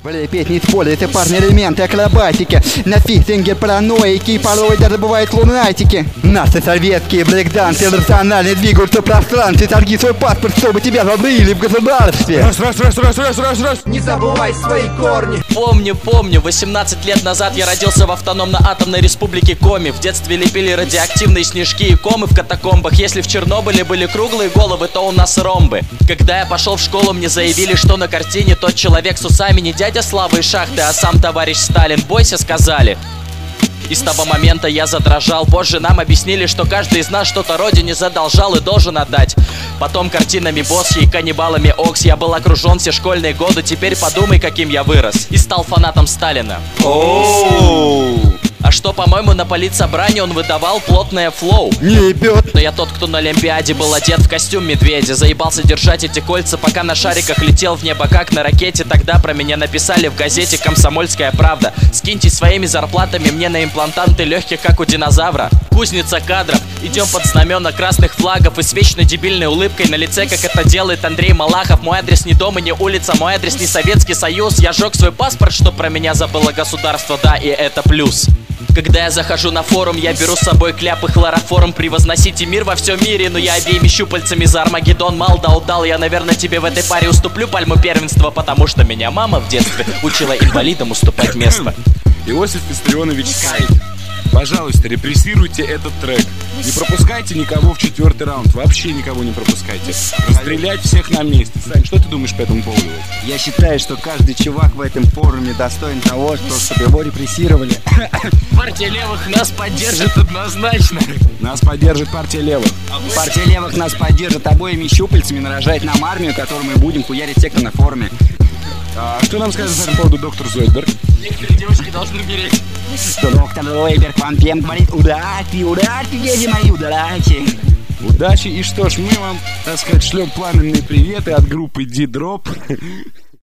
Влепить не используйте, парни, элементы акробатики. На фиксинге параноики, порой даже бывают лунатики. Наши советские брейкдансы рационально двигаются в пространстве. Торги свой паспорт, чтобы тебя забыли в государстве. Раз. Не забывай свои корни. Помню, 18 лет назад я родился в автономно-атомной республике Коми. В детстве лепили радиоактивные снежки и комы в катакомбах. Если в Чернобыле были круглые головы, то у нас ромбы. Когда я пошел в школу, мне заявили, что на картине тот человек с усами не дядя Славы из шахты, а сам товарищ Сталин. Бойся, сказали. И с того момента я задрожал. Позже нам объяснили, что каждый из нас что-то родине задолжал и должен отдать. Потом картинами Босхи и каннибалами Окс. Я был окружен все школьные годы. Теперь подумай, каким я вырос. И стал фанатом Сталина. А что, по-моему, на политсобрании он выдавал плотное флоу. Не ебет. Но я тот, кто на Олимпиаде был одет в костюм медведя. Заебался держать эти кольца, пока на шариках летел в небо, как на ракете. Тогда про меня написали в газете «Комсомольская правда». Скиньте своими зарплатами мне на имплантанты легких, как у динозавра. Кузница кадров. Идем под знамена красных флагов и с вечно дебильной улыбкой на лице, как это делает Андрей Малахов. Мой адрес не дом и не улица, мой адрес не Советский Союз. Я сжег свой паспорт, что про меня забыло государство, да, и это плюс. Когда я захожу на форум, я беру с собой кляп и хлороформ. Превозносите мир во всем мире, но я обеими щупальцами за Армагеддон мал дал. Я, наверное, тебе в этой паре уступлю пальму первенства, потому что меня мама в детстве учила инвалидам уступать место. Иосиф Виссарионович Скайт, пожалуйста, репрессируйте этот трек. Не пропускайте никого в 4-й раунд. Вообще никого не пропускайте. Расстрелять всех на месте. Сань, что ты думаешь по этому поводу? Я считаю, что каждый чувак в этом форуме достоин того, чтобы его репрессировали. Партия левых нас поддержит однозначно. Нас поддержит партия левых. Партия левых нас поддержит обоими щупальцами, нарожает нам армию, которую мы будем хуярить те, кто на форуме. А что нам скажет по этому поводу доктор Зойдберг? Некоторые девочки должны умереть. Что доктор Зойдберг вам всем говорит: удачи, дети мои, удачи. Удачи, и что ж, мы вам, так сказать, шлем пламенные приветы от группы D-Drop.